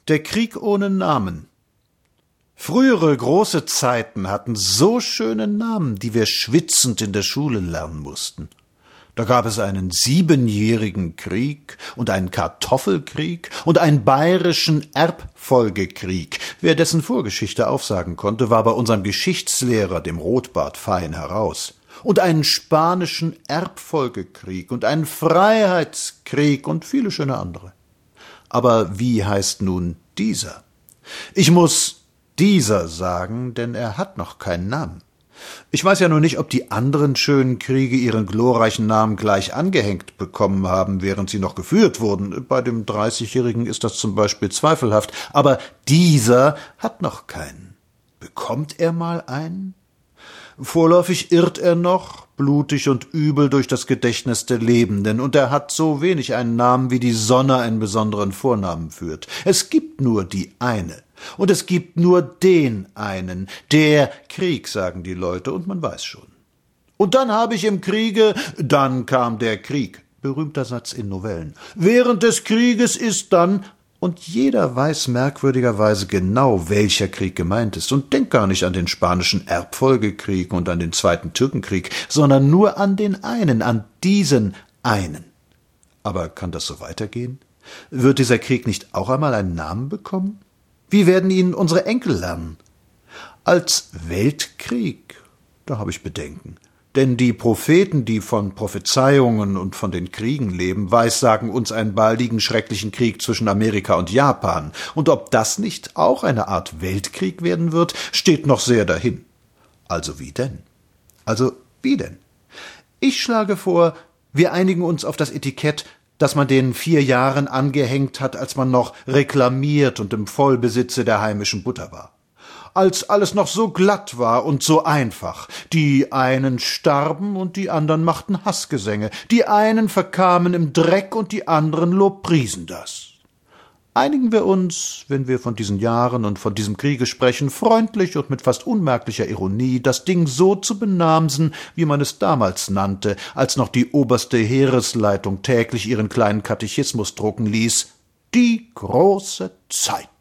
Der Krieg ohne Namen. Frühere große Zeiten hatten so schöne Namen, die wir schwitzend in der Schule lernen mussten. Da gab es einen 7-jährigen Krieg und einen Kartoffelkrieg und einen bayerischen Erbfolgekrieg. Wer dessen Vorgeschichte aufsagen konnte, war bei unserem Geschichtslehrer, dem Rotbart, fein heraus. Und einen spanischen Erbfolgekrieg und einen Freiheitskrieg und viele schöne andere. Aber wie heißt nun dieser? Ich muss dieser sagen, denn er hat noch keinen Namen. Ich weiß ja nur nicht, ob die anderen schönen Kriege ihren glorreichen Namen gleich angehängt bekommen haben, während sie noch geführt wurden. Bei dem 30-Jährigen ist das zum Beispiel zweifelhaft. Aber dieser hat noch keinen. Bekommt er mal einen? Vorläufig irrt er noch, blutig und übel durch das Gedächtnis der Lebenden, und er hat so wenig einen Namen, wie die Sonne einen besonderen Vornamen führt. Es gibt nur die eine. Und es gibt nur den einen. Der Krieg, sagen die Leute, und man weiß schon. Und dann habe ich im Kriege, dann kam der Krieg. Berühmter Satz in Novellen. Während des Krieges ist dann, und jeder weiß merkwürdigerweise genau, welcher Krieg gemeint ist, und denkt gar nicht an den spanischen Erbfolgekrieg und an den Zweiten Türkenkrieg, sondern nur an den einen, an diesen einen. Aber kann das so weitergehen? Wird dieser Krieg nicht auch einmal einen Namen bekommen? Wie werden ihn unsere Enkel lernen? Als Weltkrieg, da habe ich Bedenken. Denn die Propheten, die von Prophezeiungen und von den Kriegen leben, weissagen uns einen baldigen, schrecklichen Krieg zwischen Amerika und Japan. Und ob das nicht auch eine Art Weltkrieg werden wird, steht noch sehr dahin. Also wie denn? Ich schlage vor, wir einigen uns auf das Etikett, das man den 4 Jahren angehängt hat, als man noch reklamiert und im Vollbesitze der heimischen Butter war. Als alles noch so glatt war und so einfach. Die einen starben und die anderen machten Hassgesänge. Die einen verkamen im Dreck und die anderen lobpriesen das. Einigen wir uns, wenn wir von diesen Jahren und von diesem Kriege sprechen, freundlich und mit fast unmerklicher Ironie, das Ding so zu benamsen, wie man es damals nannte, als noch die oberste Heeresleitung täglich ihren kleinen Katechismus drucken ließ: die große Zeit.